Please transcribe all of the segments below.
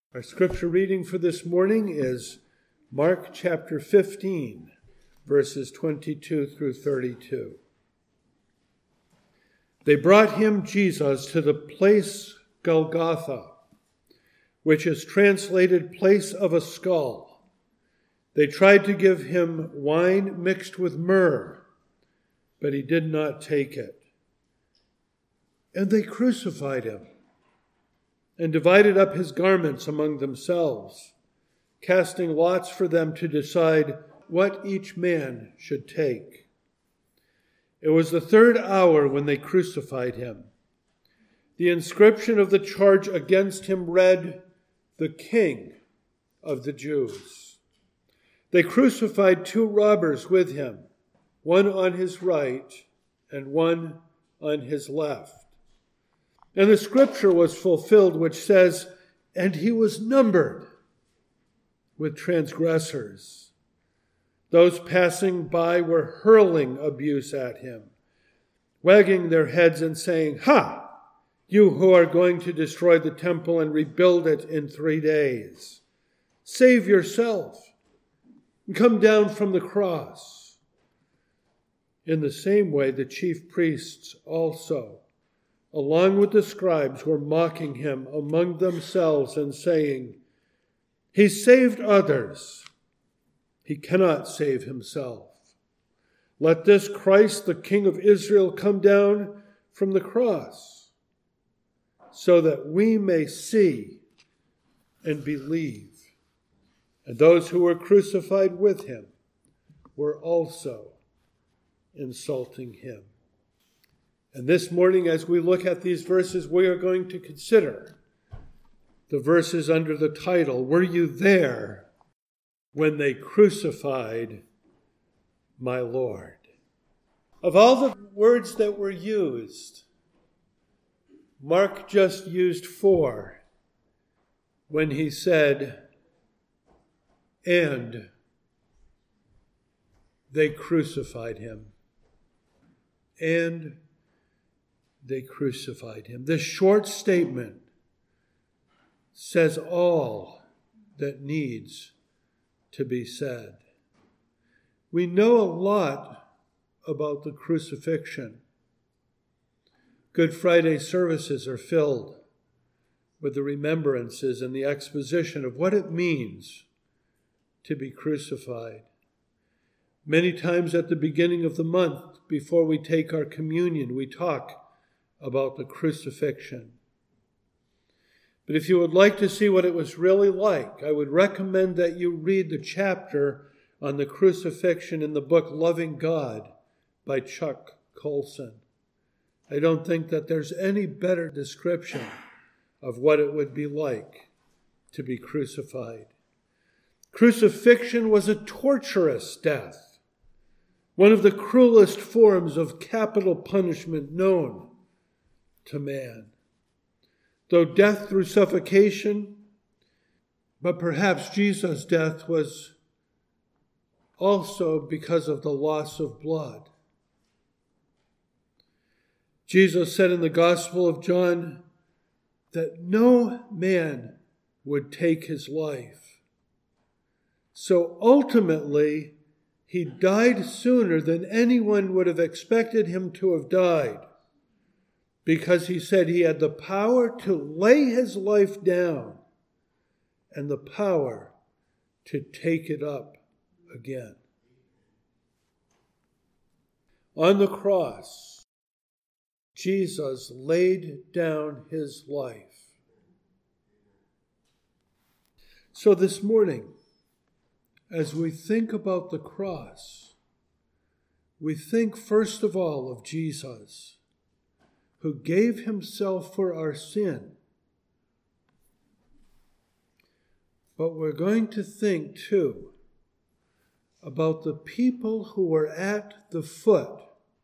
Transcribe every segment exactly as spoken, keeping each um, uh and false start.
Our scripture reading for this morning is Mark chapter fifteen, verses twenty-two through thirty-two. They brought him, Jesus, to the place Golgotha, which is translated place of a skull. They tried to give him wine mixed with myrrh, but he did not take it. And they crucified him and divided up his garments among themselves, casting lots for them to decide what each man should take. It was the third hour when they crucified him. The inscription of the charge against him read, "The King of the Jews." They crucified two robbers with him, one on his right and one on his left. And the scripture was fulfilled, which says, "And he was numbered with transgressors." Those passing by were hurling abuse at him, wagging their heads and saying, "Ha! You who are going to destroy the temple and rebuild it in three days. Save yourself and come down from the cross." In the same way, the chief priests also, along with the scribes, were mocking him among themselves and saying, "He saved others. He cannot save himself. Let this Christ, the King of Israel, come down from the cross, so that we may see and believe." And those who were crucified with him were also insulting him. And this morning, as we look at these verses, we are going to consider the verses under the title, "Were you there when they crucified my Lord?" Of all the words that were used, Mark just used four when he said, "And they crucified him." And they crucified him. This short statement says all that needs to be said. We know a lot about the crucifixion. Good Friday services are filled with the remembrances and the exposition of what it means to be crucified. Many times at the beginning of the month, before we take our communion, we talk about the crucifixion. But if you would like to see what it was really like, I would recommend that you read the chapter on the crucifixion in the book Loving God by Chuck Colson. I don't think that there's any better description of what it would be like to be crucified. Crucifixion was a torturous death, one of the cruelest forms of capital punishment known to man. Though death through suffocation, but perhaps Jesus' death was also because of the loss of blood. Jesus said in the Gospel of John that no man would take his life. So ultimately, he died sooner than anyone would have expected him to have died, because he said he had the power to lay his life down and the power to take it up again. On the cross, Jesus laid down his life. So this morning, as we think about the cross, we think first of all of Jesus, who gave himself for our sin. But we're going to think, too, about the people who were at the foot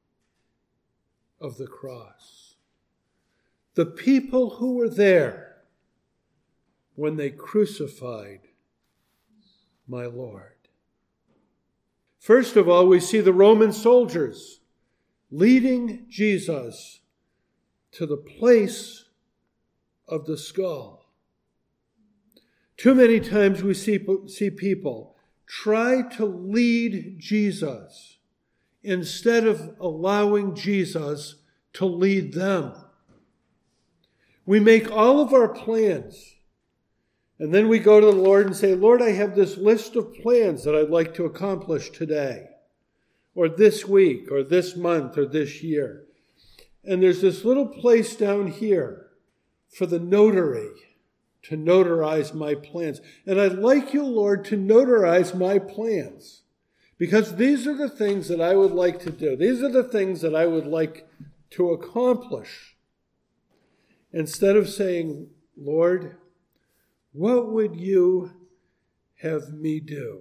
of the cross. The people who were there when they crucified my Lord. First of all, we see the Roman soldiers leading Jesus to the place of the skull. Too many times we see, see people try to lead Jesus instead of allowing Jesus to lead them. We make all of our plans, and then we go to the Lord and say, Lord, I have this list of plans that I'd like to accomplish today, or this week, or this month, or this year. And there's this little place down here for the notary to notarize my plans. And I'd like you, Lord, to notarize my plans, because these are the things that I would like to do. These are the things that I would like to accomplish. Instead of saying, Lord, what would you have me do?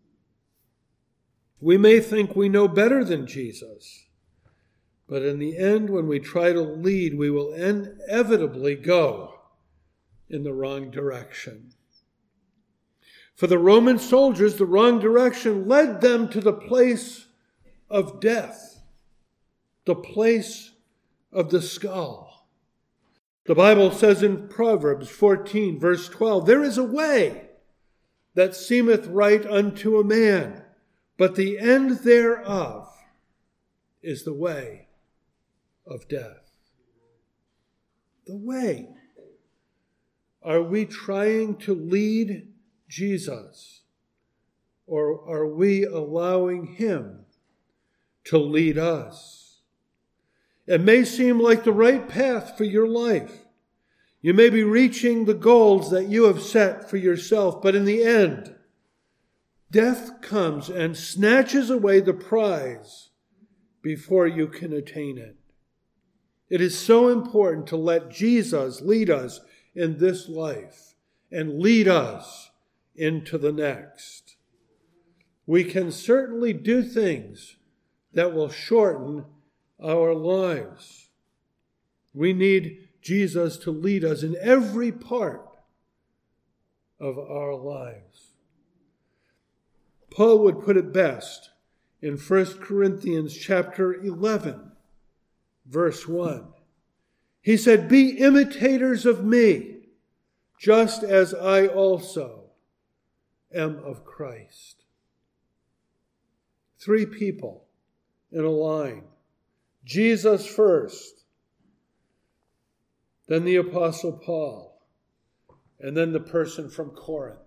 We may think we know better than Jesus, but in the end, when we try to lead, we will inevitably go in the wrong direction. For the Roman soldiers, the wrong direction led them to the place of death, the place of the skull. The Bible says in Proverbs fourteen, verse twelve, there is a way that seemeth right unto a man, but the end thereof is the way of death. The way. Are we trying to lead Jesus, or are we allowing him to lead us? It may seem like the right path for your life. You may be reaching the goals that you have set for yourself, but in the end, death comes and snatches away the prize before you can attain it. It is so important to let Jesus lead us in this life and lead us into the next. We can certainly do things that will shorten our lives. We need Jesus to lead us in every part of our lives. Paul would put it best in First Corinthians chapter eleven, verse one. He said, be imitators of me, just as I also am of Christ. Three people in a line. Jesus first, then the Apostle Paul, and then the person from Corinth.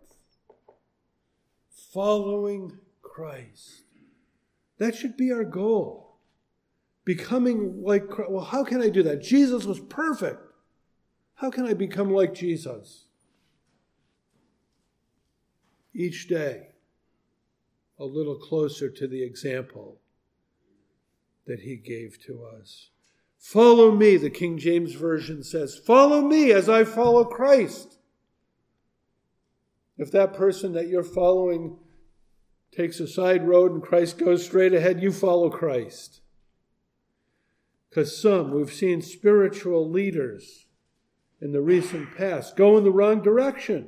Following Christ. That should be our goal. Becoming like Christ. Well, how can I do that? Jesus was perfect. How can I become like Jesus? Each day, a little closer to the example that he gave to us. Follow me, the King James Version says. Follow me as I follow Christ. If that person that you're following takes a side road and Christ goes straight ahead, you follow Christ. Because some, we've seen spiritual leaders in the recent past go in the wrong direction.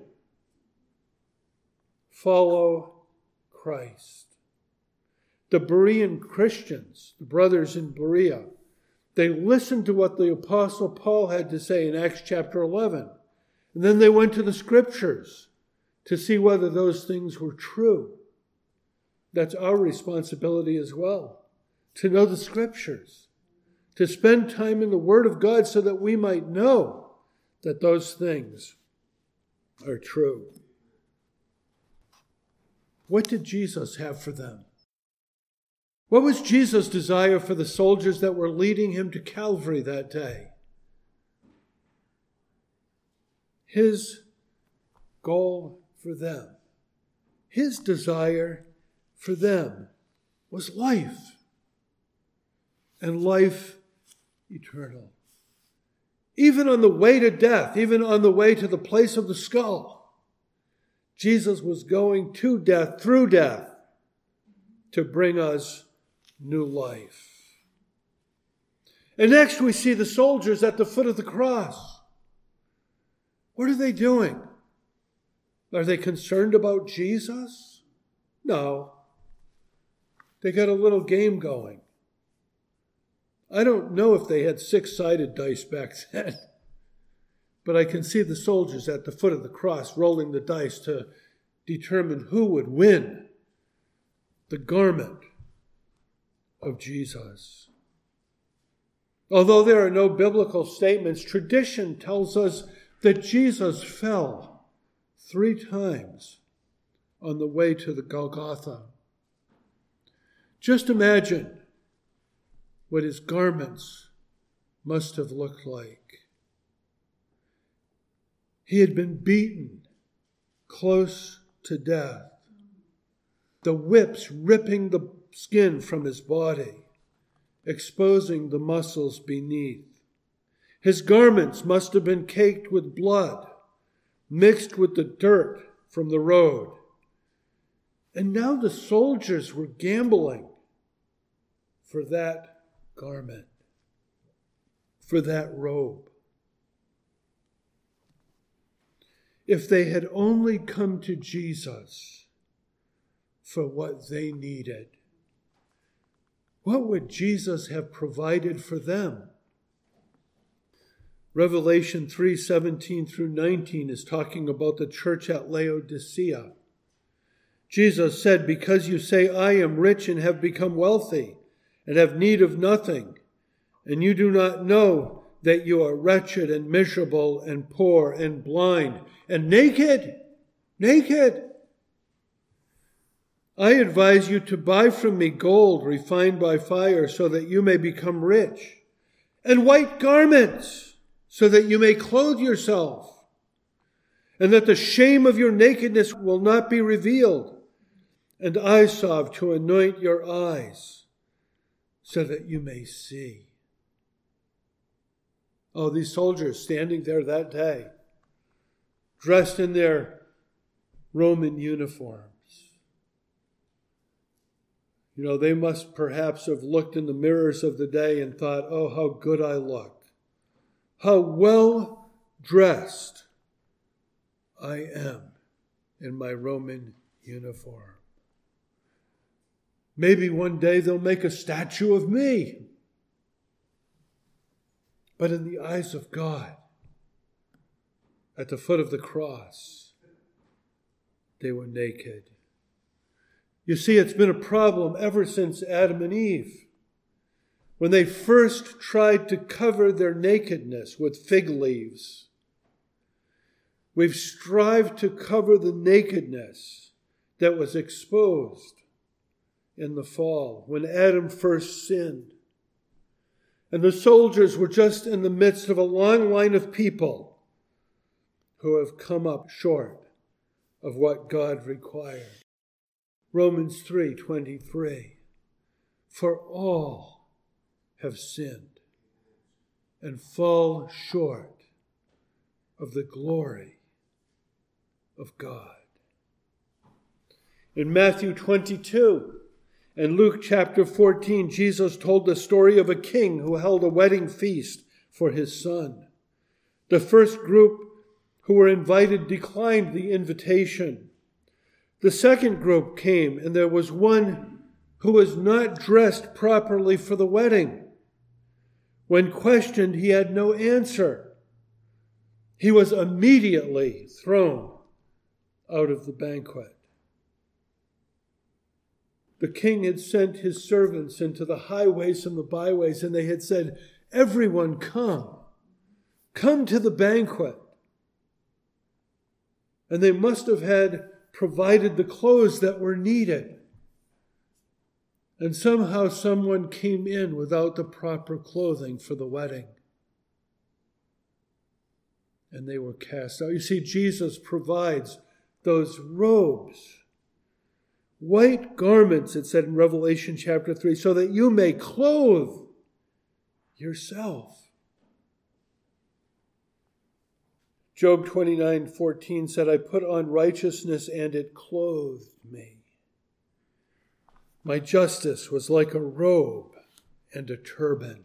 Follow Christ. The Berean Christians, the brothers in Berea, they listened to what the Apostle Paul had to say in Acts chapter eleven. And then they went to the Scriptures to see whether those things were true. That's our responsibility as well, to know the Scriptures, to spend time in the Word of God so that we might know that those things are true. What did Jesus have for them? What was Jesus' desire for the soldiers that were leading him to Calvary that day? His goal for them, his desire for them was life, and life eternal. Even on the way to death, even on the way to the place of the skull, Jesus was going to death, through death, to bring us new life. And next we see the soldiers at the foot of the cross. What are they doing? Are they concerned about Jesus? No. They got a little game going. I don't know if they had six-sided dice back then. But I can see the soldiers at the foot of the cross rolling the dice to determine who would win the garment of Jesus. Although there are no biblical statements, tradition tells us that Jesus fell three times on the way to the Golgotha. Just imagine what his garments must have looked like. He had been beaten close to death, the whips ripping the skin from his body, exposing the muscles beneath. His garments must have been caked with blood, mixed with the dirt from the road. And now the soldiers were gambling for that garment, for that robe. If they had only come to Jesus for what they needed, what would Jesus have provided for them? Revelation three seventeen through nineteen is talking about the church at Laodicea. Jesus said, "Because you say, 'I am rich and have become wealthy and have need of nothing,' and you do not know that you are wretched and miserable and poor and blind and naked, naked. I advise you to buy from me gold refined by fire so that you may become rich, and white garments so that you may clothe yourself, and that the shame of your nakedness will not be revealed, and eye salve to anoint your eyes so that you may see." Oh, these soldiers standing there that day, dressed in their Roman uniforms. You know, they must perhaps have looked in the mirrors of the day and thought, "Oh, how good I look. How well dressed I am in my Roman uniform. Maybe one day they'll make a statue of me." But in the eyes of God, at the foot of the cross, they were naked. You see, it's been a problem ever since Adam and Eve. When they first tried to cover their nakedness with fig leaves, we've strived to cover the nakedness that was exposed in the fall, when Adam first sinned. And the soldiers were just in the midst of a long line of people who have come up short of what God required. Romans three twenty-three, "For all have sinned and fall short of the glory of God." In Matthew twenty-two and Luke chapter fourteen, Jesus told the story of a king who held a wedding feast for his son. The first group who were invited declined the invitation. The second group came, and there was one who was not dressed properly for the wedding. When questioned, he had no answer. He was immediately thrown out of the banquet. The king had sent his servants into the highways and the byways, and they had said, "Everyone come, come to the banquet." And they must have had provided the clothes that were needed. And somehow someone came in without the proper clothing for the wedding. And they were cast out. You see, Jesus provides those robes, white garments, it said in Revelation chapter three, so that you may clothe yourself. Job twenty-nine fourteen said, "I put on righteousness and it clothed me. My justice was like a robe and a turban."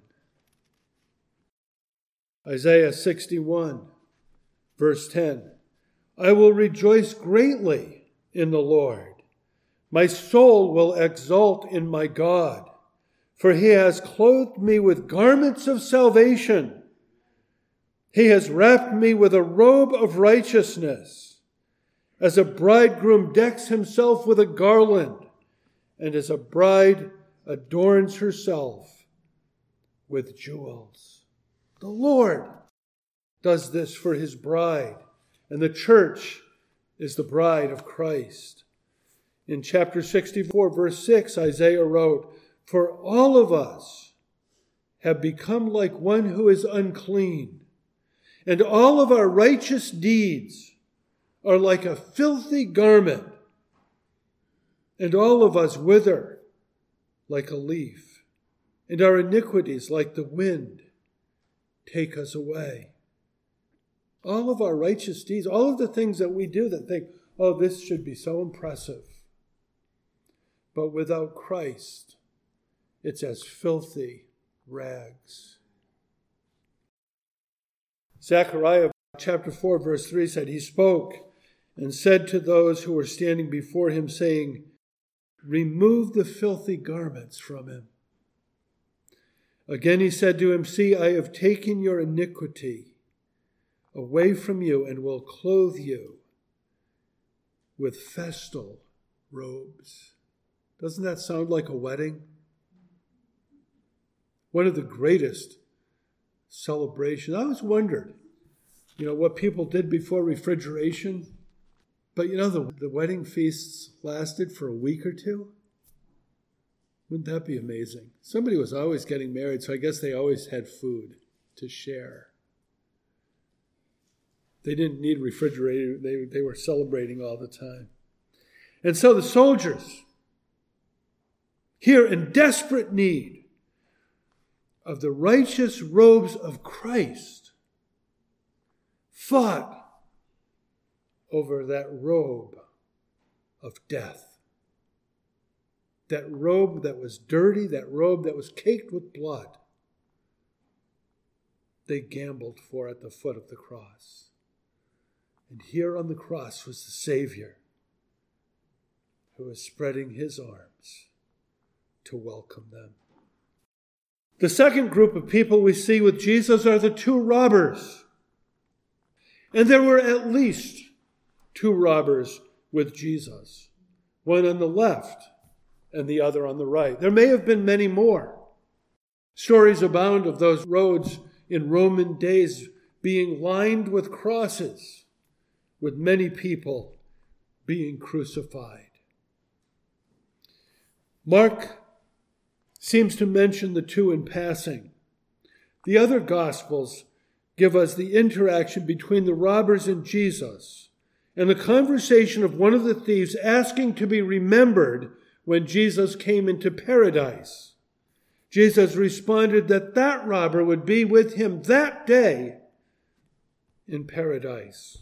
Isaiah sixty-one verse ten, "I will rejoice greatly in the Lord. My soul will exult in my God, for he has clothed me with garments of salvation. He has wrapped me with a robe of righteousness, as a bridegroom decks himself with a garland, and as a bride adorns herself with jewels. The Lord does this for his bride, and the church is the bride of Christ. In chapter sixty-four, verse six, Isaiah wrote, "For all of us have become like one who is unclean, and all of our righteous deeds are like a filthy garment, and all of us wither like a leaf, and our iniquities like the wind take us away." All of our righteous deeds, all of the things that we do that think, oh, this should be so impressive. But without Christ, it's as filthy rags. Zechariah chapter four, verse three said, "He spoke and said to those who were standing before him, saying, 'Remove the filthy garments from him.' Again he said to him, 'See, I have taken your iniquity away from you and will clothe you with festal robes.'" Doesn't that sound like a wedding? One of the greatest celebrations. I always wondered, you know, what people did before refrigeration. But, you know, the, the wedding feasts lasted for a week or two. Wouldn't that be amazing? Somebody was always getting married, so I guess they always had food to share. They didn't need refrigerator. They, they were celebrating all the time. And so the soldiers, here in desperate need of the righteous robes of Christ, fought over that robe of death. That robe that was dirty, that robe that was caked with blood. They gambled for at the foot of the cross. And here on the cross was the Savior who was spreading his arms to welcome them. The second group of people we see with Jesus are the two robbers. And there were at least two robbers with Jesus, one on the left and the other on the right. There may have been many more. Stories abound of those roads in Roman days being lined with crosses, with many people being crucified. Mark seems to mention the two in passing. The other Gospels give us the interaction between the robbers and Jesus, and the conversation of one of the thieves asking to be remembered when Jesus came into paradise. Jesus responded that that robber would be with him that day in paradise.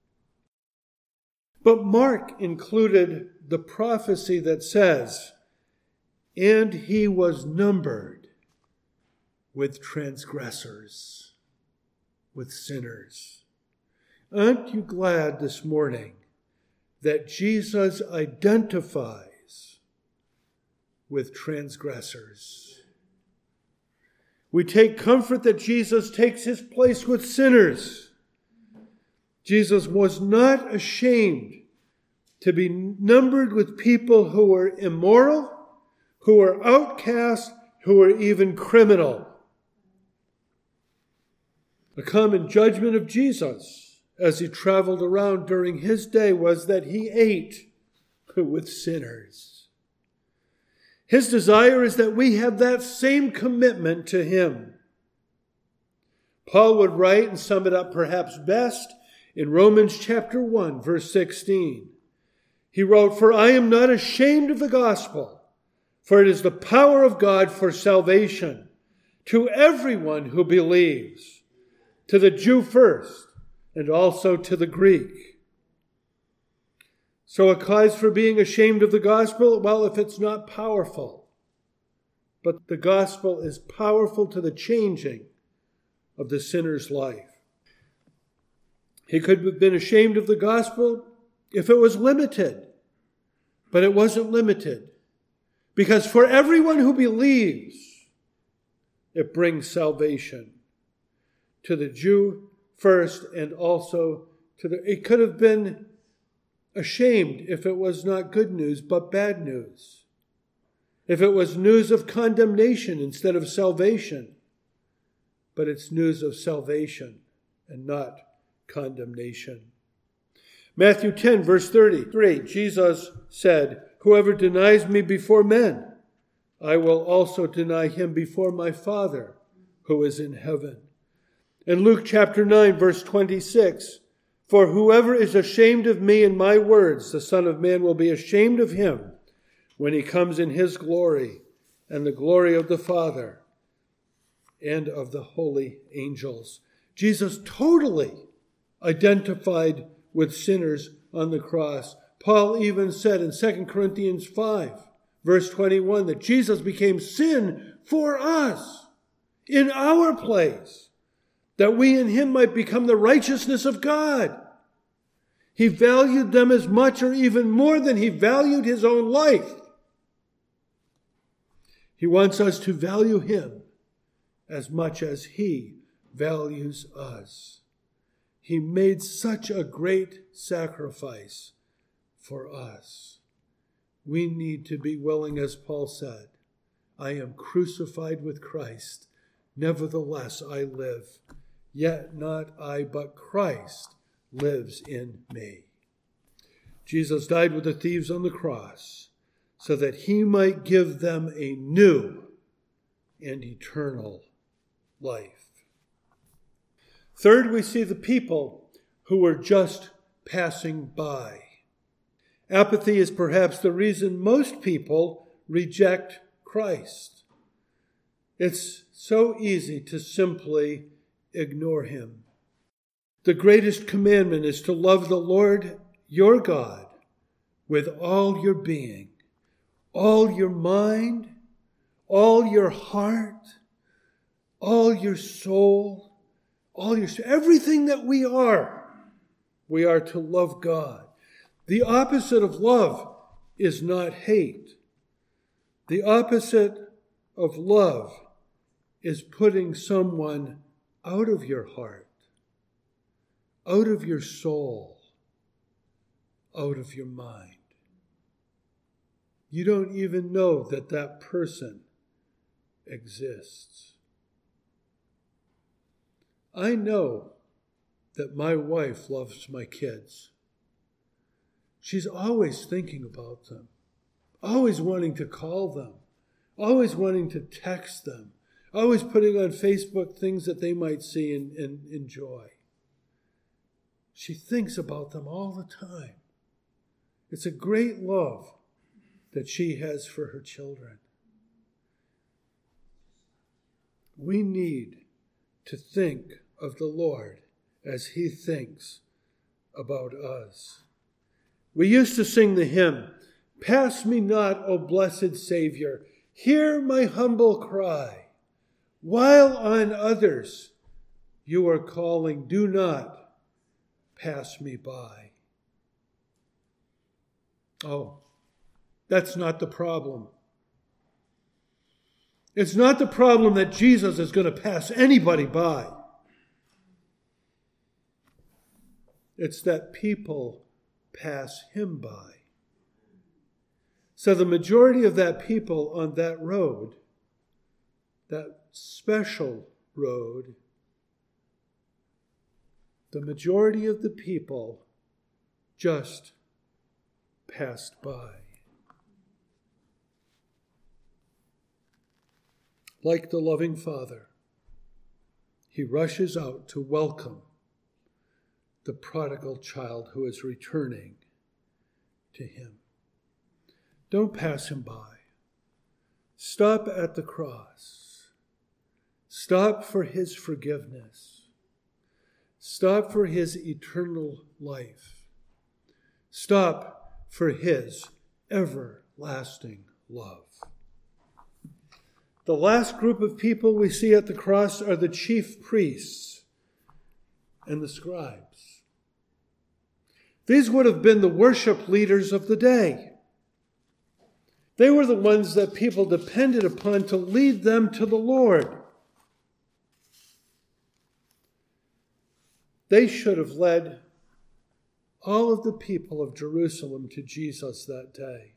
But Mark included the prophecy that says, "And he was numbered with transgressors," with sinners. Aren't you glad this morning that Jesus identifies with transgressors? We take comfort that Jesus takes his place with sinners. Jesus was not ashamed to be numbered with people who were immoral, who were outcast, who were even criminal. A common judgment of Jesus as he traveled around during his day was that he ate with sinners. His desire is that we have that same commitment to him. Paul would write and sum it up perhaps best in Romans chapter one, verse sixteen. He wrote, "For I am not ashamed of the gospel, for it is the power of God for salvation to everyone who believes, to the Jew first, and also to the Greek." So a cause for being ashamed of the gospel? Well, if it's not powerful. But the gospel is powerful to the changing of the sinner's life. He could have been ashamed of the gospel if it was limited. But it wasn't limited. Because for everyone who believes, it brings salvation to the Jew first and also to the... It could have been ashamed if it was not good news, but bad news. If it was news of condemnation instead of salvation. But it's news of salvation and not condemnation. Matthew ten, verse thirty-three, Jesus said, "Whoever denies me before men, I will also deny him before my Father who is in heaven." In Luke chapter nine, verse twenty-six, "For whoever is ashamed of me and my words, the Son of Man will be ashamed of him when he comes in his glory and the glory of the Father and of the holy angels." Jesus totally identified with sinners on the cross. Paul even said in Second Corinthians five, verse twenty-one, that Jesus became sin for us in our place, that we in him might become the righteousness of God. He valued them as much or even more than he valued his own life. He wants us to value him as much as he values us. He made such a great sacrifice for us. We need to be willing, as Paul said, "I am crucified with Christ. Nevertheless I live. Yet not I, but Christ lives in me." Jesus died with the thieves on the cross so that he might give them a new and eternal life. Third, we see the people who were just passing by. Apathy is perhaps the reason most people reject Christ. It's so easy to simply ignore him. The greatest commandment is to love the Lord your God with all your being, all your mind, all your heart, all your soul, all your everything that we are. We are to love God. The opposite of love is not hate. The opposite of love is putting someone out of your heart, out of your soul, out of your mind. You don't even know that that person exists. I know that my wife loves my kids. She's always thinking about them, always wanting to call them, always wanting to text them, always putting on Facebook things that they might see and, and enjoy. She thinks about them all the time. It's a great love that she has for her children. We need to think of the Lord as he thinks about us. We used to sing the hymn, "Pass me not, O blessed Savior, hear my humble cry. While on others you are calling, do not pass me by." Oh, that's not the problem. It's not the problem that Jesus is going to pass anybody by. It's that people pass him by. So the majority of that people on that road, that special road, the majority of the people just passed by. Like the loving Father, he rushes out to welcome the prodigal child who is returning to him. Don't pass him by. Stop at the cross. Stop for his forgiveness. Stop for his eternal life. Stop for his everlasting love. The last group of people we see at the cross are the chief priests and the scribes. These would have been the worship leaders of the day. They were the ones that people depended upon to lead them to the Lord. They should have led all of the people of Jerusalem to Jesus that day.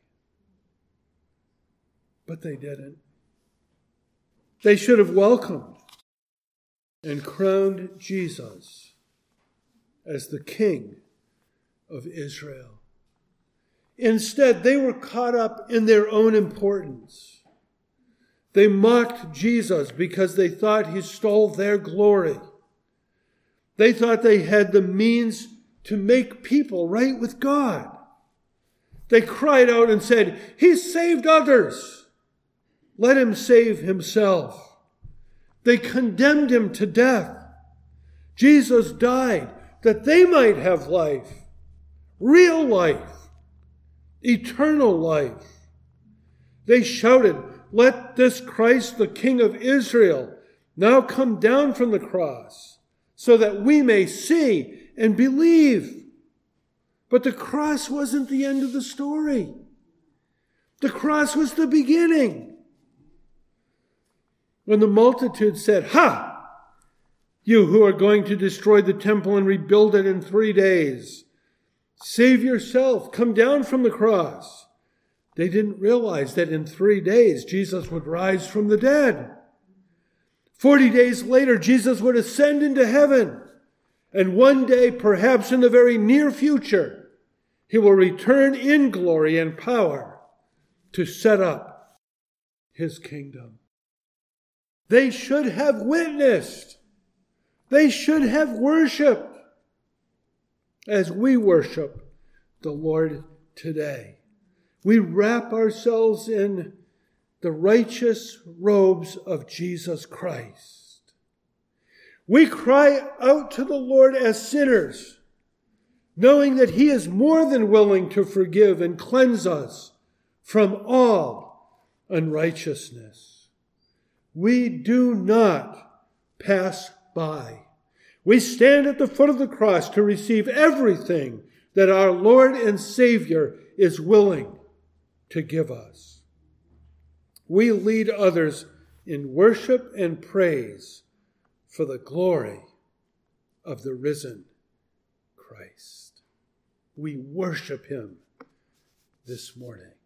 But they didn't. They should have welcomed and crowned Jesus as the King of Israel. Instead, they were caught up in their own importance. They mocked Jesus because they thought he stole their glory. They thought they had the means to make people right with God. They cried out and said, "He saved others. Let him save himself." They condemned him to death. Jesus died that they might have life, real life, eternal life. They shouted, "Let this Christ, the King of Israel, now come down from the cross, so that we may see and believe." But the cross wasn't the end of the story. The cross was the beginning. When the multitude said, "Ha! You who are going to destroy the temple and rebuild it in three days, save yourself, come down from the cross." They didn't realize that in three days Jesus would rise from the dead. Forty days later, Jesus would ascend into heaven. And one day, perhaps in the very near future, he will return in glory and power to set up his kingdom. They should have witnessed. They should have worshiped as we worship the Lord today. We wrap ourselves in the righteous robes of Jesus Christ. We cry out to the Lord as sinners, knowing that he is more than willing to forgive and cleanse us from all unrighteousness. We do not pass by. We stand at the foot of the cross to receive everything that our Lord and Savior is willing to give us. We lead others in worship and praise for the glory of the risen Christ. We worship him this morning.